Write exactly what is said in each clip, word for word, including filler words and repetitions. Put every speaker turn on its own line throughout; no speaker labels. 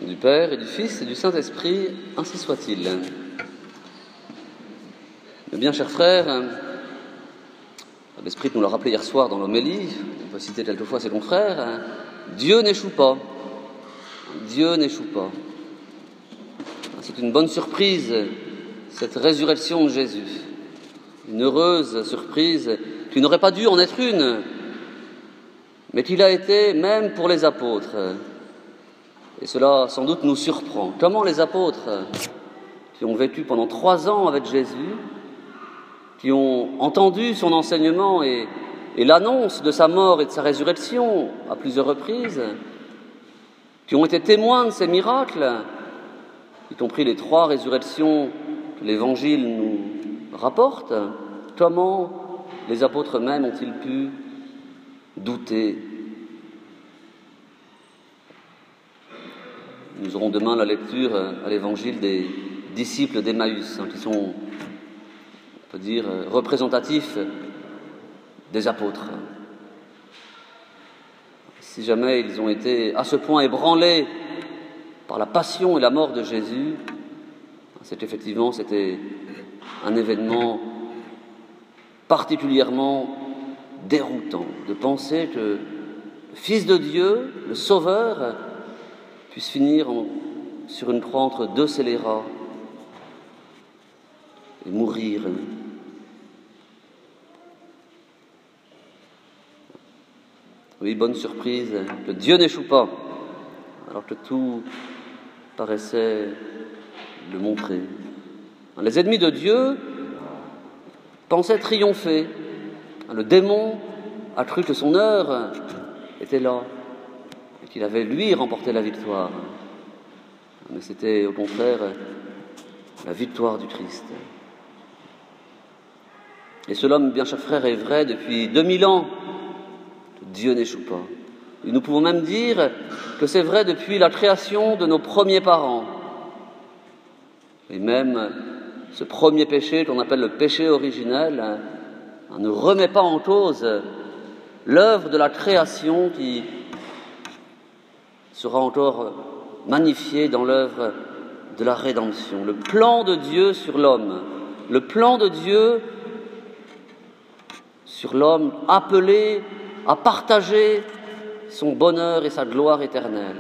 du Père et du Fils et du Saint-Esprit, ainsi soit-il. Mais bien, chers frères, l'Esprit nous l'a rappelé hier soir dans l'homélie, on peut citer quelquefois ses confrères, Dieu n'échoue pas. Dieu n'échoue pas. C'est une bonne surprise, cette résurrection de Jésus. Une heureuse surprise qui n'aurait pas dû en être une, mais qu'il a été même pour les apôtres. Et cela, sans doute, nous surprend. Comment les apôtres, qui ont vécu pendant trois ans avec Jésus, qui ont entendu son enseignement et, et l'annonce de sa mort et de sa résurrection à plusieurs reprises, qui ont été témoins de ces miracles, y compris les trois résurrections que l'Évangile nous rapporte, comment les apôtres eux-mêmes ont-ils pu douter ? Nous aurons demain la lecture à l'Évangile des disciples d'Emmaüs, hein, qui sont, on peut dire, représentatifs des apôtres. Si jamais ils ont été à ce point ébranlés par la passion et la mort de Jésus, c'est effectivement c'était un événement particulièrement déroutant de penser que le Fils de Dieu, le Sauveur, puisse finir en, sur une croix entre deux scélérats et mourir. Oui, bonne surprise, que Dieu n'échoue pas, alors que tout paraissait le montrer. Les ennemis de Dieu pensaient triompher. Le démon a cru que son heure était là, et qu'il avait, lui, remporté la victoire. Mais c'était, au contraire, la victoire du Christ. Et cela, bien chers frères, est vrai depuis deux mille ans. Dieu n'échoue pas. Et nous pouvons même dire que c'est vrai depuis la création de nos premiers parents. Et même ce premier péché qu'on appelle le péché originel ne remet pas en cause l'œuvre de la création qui sera encore magnifiée dans l'œuvre de la rédemption. Le plan de Dieu sur l'homme, le plan de Dieu sur l'homme appelé à partager son bonheur et sa gloire éternelle.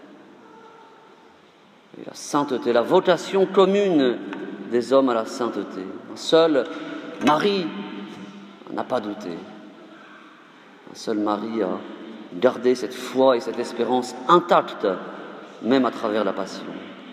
Et la sainteté, la vocation commune des hommes à la sainteté. Seul Marie n'a pas douté. Seul Marie a gardé cette foi et cette espérance intacte, même à travers la passion.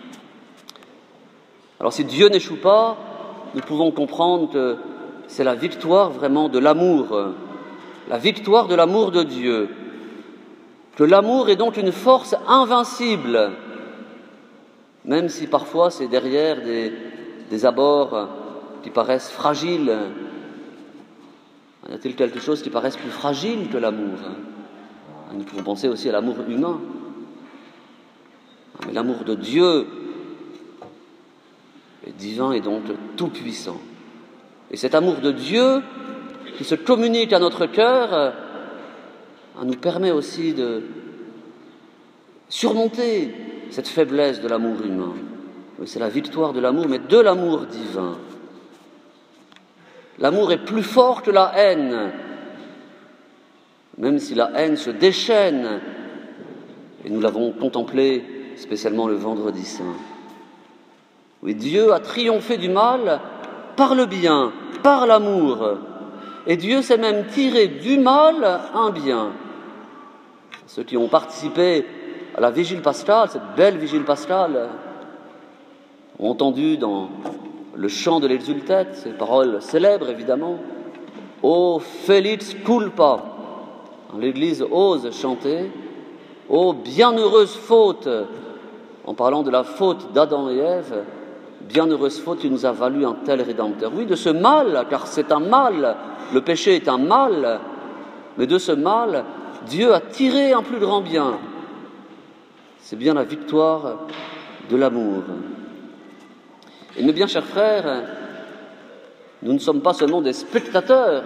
Alors si Dieu n'échoue pas, nous pouvons comprendre que c'est la victoire vraiment de l'amour, la victoire de l'amour de Dieu, que l'amour est donc une force invincible, même si parfois c'est derrière des, des abords qui paraissent fragiles. Y a-t-il quelque chose qui paraisse plus fragile que l'amour ? Nous pouvons penser aussi à l'amour humain. Mais l'amour de Dieu est divin et donc tout-puissant. Et cet amour de Dieu qui se communique à notre cœur nous permet aussi de surmonter cette faiblesse de l'amour humain. C'est la victoire de l'amour, mais de l'amour divin. L'amour est plus fort que la haine, même si la haine se déchaîne, et nous l'avons contemplé spécialement le vendredi saint. Oui, Dieu a triomphé du mal par le bien, par l'amour, et Dieu s'est même tiré du mal un bien. Ceux qui ont participé à la vigile pascale, cette belle vigile pascale, ont entendu dans le chant de l'exultète, ces paroles célèbres évidemment, « O felix culpa », l'Église ose chanter, « O bienheureuse faute », en parlant de la faute d'Adam et Ève, bienheureuse faute qui nous a valu un tel Rédempteur. Oui, de ce mal, car c'est un mal, le péché est un mal, mais de ce mal, Dieu a tiré un plus grand bien. C'est bien la victoire de l'amour. Et mes bien chers frères, nous ne sommes pas seulement des spectateurs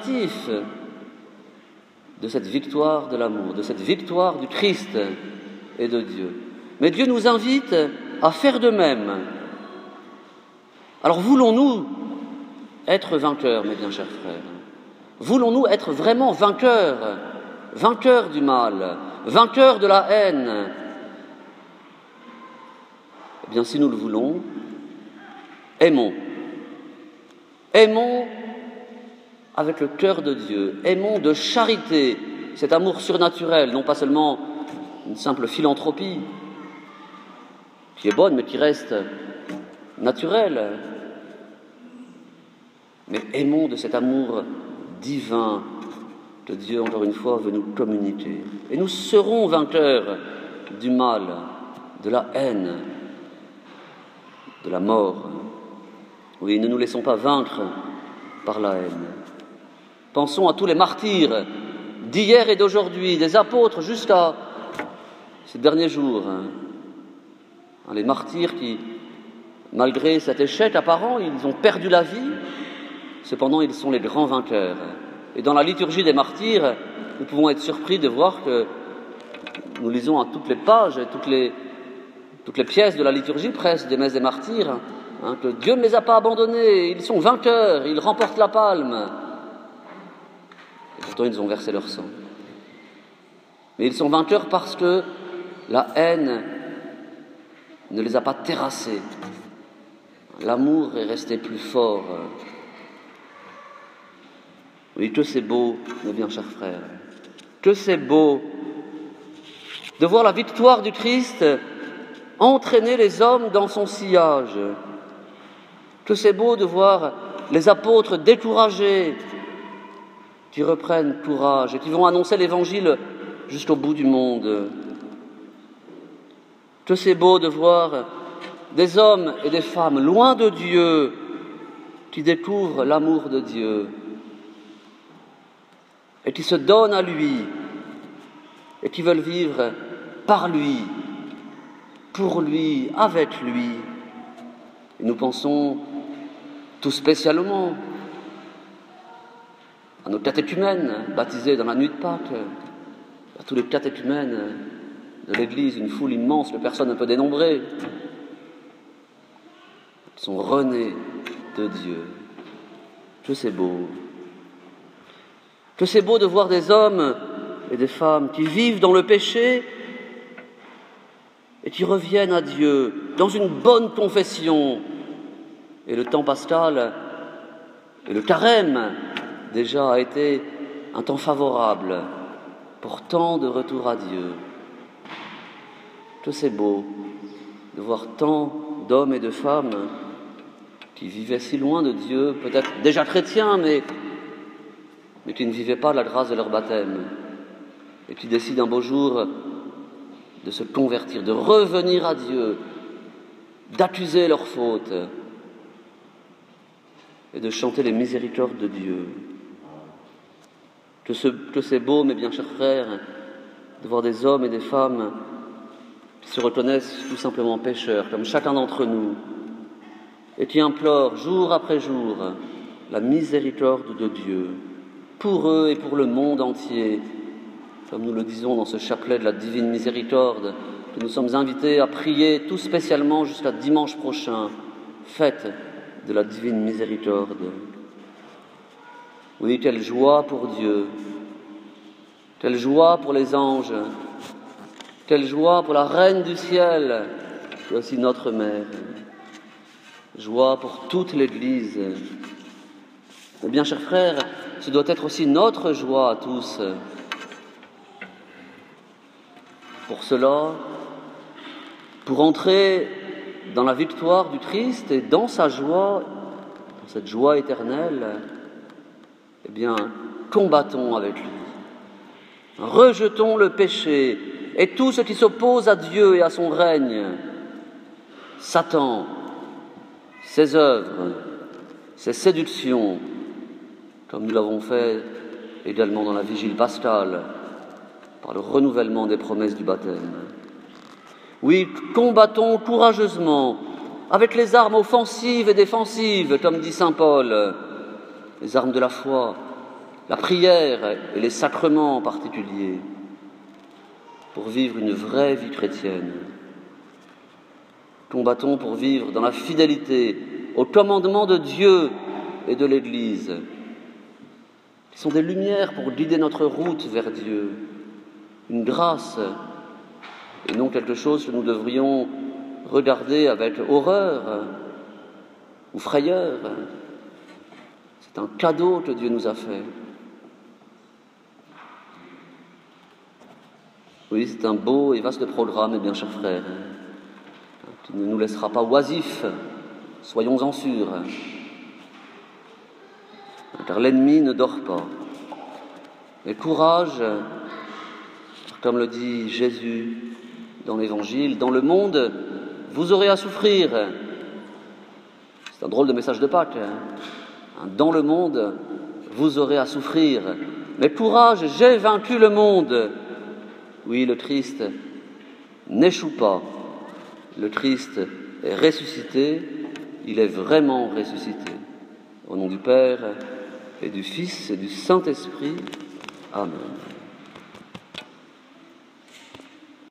admiratifs de cette victoire de l'amour, de cette victoire du Christ, et de Dieu. Mais Dieu nous invite à faire de même. Alors voulons-nous être vainqueurs, mes bien chers frères? Voulons-nous être vraiment vainqueurs, vainqueurs du mal, vainqueurs de la haine? Eh bien, si nous le voulons, aimons. Aimons avec le cœur de Dieu. Aimons de charité, cet amour surnaturel, non pas seulement une simple philanthropie, qui est bonne, mais qui reste naturelle. Mais aimons de cet amour divin que Dieu, encore une fois, veut nous communiquer. Et nous serons vainqueurs du mal, de la haine, de la mort. Oui, ne nous laissons pas vaincre par la haine. Pensons à tous les martyrs d'hier et d'aujourd'hui, des apôtres jusqu'à ces derniers jours. Les martyrs qui, malgré cet échec apparent, ils ont perdu la vie, cependant ils sont les grands vainqueurs. Et dans la liturgie des martyrs, nous pouvons être surpris de voir que nous lisons à toutes les pages, toutes les, toutes les pièces de la liturgie presque des messes des martyrs, hein, que Dieu ne les a pas abandonnés, ils sont vainqueurs, ils remportent la palme. Et pourtant ils ont versé leur sang. Mais ils sont vainqueurs parce que la haine ne les a pas terrassés. L'amour est resté plus fort. Oui, que c'est beau, mes bien chers frères, que c'est beau de voir la victoire du Christ entraîner les hommes dans son sillage. Que c'est beau de voir les apôtres découragés qui reprennent courage et qui vont annoncer l'Évangile jusqu'au bout du monde. Que c'est beau de voir des hommes et des femmes loin de Dieu qui découvrent l'amour de Dieu et qui se donnent à lui et qui veulent vivre par lui, pour lui, avec lui. Et nous pensons tout spécialement à nos catéchumènes baptisés dans la nuit de Pâques, à tous les catéchumènes de l'Église, une foule immense que personne ne peut dénombrer, qui sont renés de Dieu. Que c'est beau. Que c'est beau de voir des hommes et des femmes qui vivent dans le péché et qui reviennent à Dieu dans une bonne confession. Et le temps pascal et le carême déjà a été un temps favorable pour tant de retour à Dieu. Que c'est beau de voir tant d'hommes et de femmes qui vivaient si loin de Dieu, peut-être déjà chrétiens, mais, mais qui ne vivaient pas la grâce de leur baptême, et qui décident un beau jour de se convertir, de revenir à Dieu, d'accuser leurs fautes et de chanter les miséricordes de Dieu. Que, ce, que c'est beau, mes bien chers frères, de voir des hommes et des femmes qui se reconnaissent tout simplement pécheurs, comme chacun d'entre nous, et qui implorent jour après jour la miséricorde de Dieu, pour eux et pour le monde entier, comme nous le disons dans ce chapelet de la divine miséricorde, que nous sommes invités à prier tout spécialement jusqu'à dimanche prochain, fête de la divine miséricorde. Oui, quelle joie pour Dieu, quelle joie pour les anges, quelle joie pour la Reine du ciel, qui est aussi notre mère. Joie pour toute l'Église. Eh bien, chers frères, ce doit être aussi notre joie à tous. Pour cela, pour entrer dans la victoire du Christ et dans sa joie, dans cette joie éternelle, eh bien, combattons avec lui. Rejetons le péché et tout ce qui s'oppose à Dieu et à son règne. Satan, ses œuvres, ses séductions, comme nous l'avons fait également dans la vigile pascale, par le renouvellement des promesses du baptême. Oui, combattons courageusement, avec les armes offensives et défensives, comme dit saint Paul, les armes de la foi, la prière et les sacrements en particulier. pour vivre une vraie vie chrétienne. Combattons pour vivre dans la fidélité aux commandements de Dieu et de l'Église, qui sont des lumières pour guider notre route vers Dieu, une grâce, et non quelque chose que nous devrions regarder avec horreur ou frayeur. C'est un cadeau que Dieu nous a fait. Oui, c'est un beau et vaste programme, eh bien, chers frères, qui ne nous laissera pas oisifs, soyons-en sûrs, car l'ennemi ne dort pas. Mais courage, comme le dit Jésus dans l'Évangile, dans le monde, vous aurez à souffrir. C'est un drôle de message de Pâques. Hein. Dans le monde, vous aurez à souffrir. Mais courage, j'ai vaincu le monde. Oui, le Christ n'échoue pas. Le Christ est ressuscité. Il est vraiment ressuscité. Au nom du Père et du Fils et du Saint-Esprit. Amen.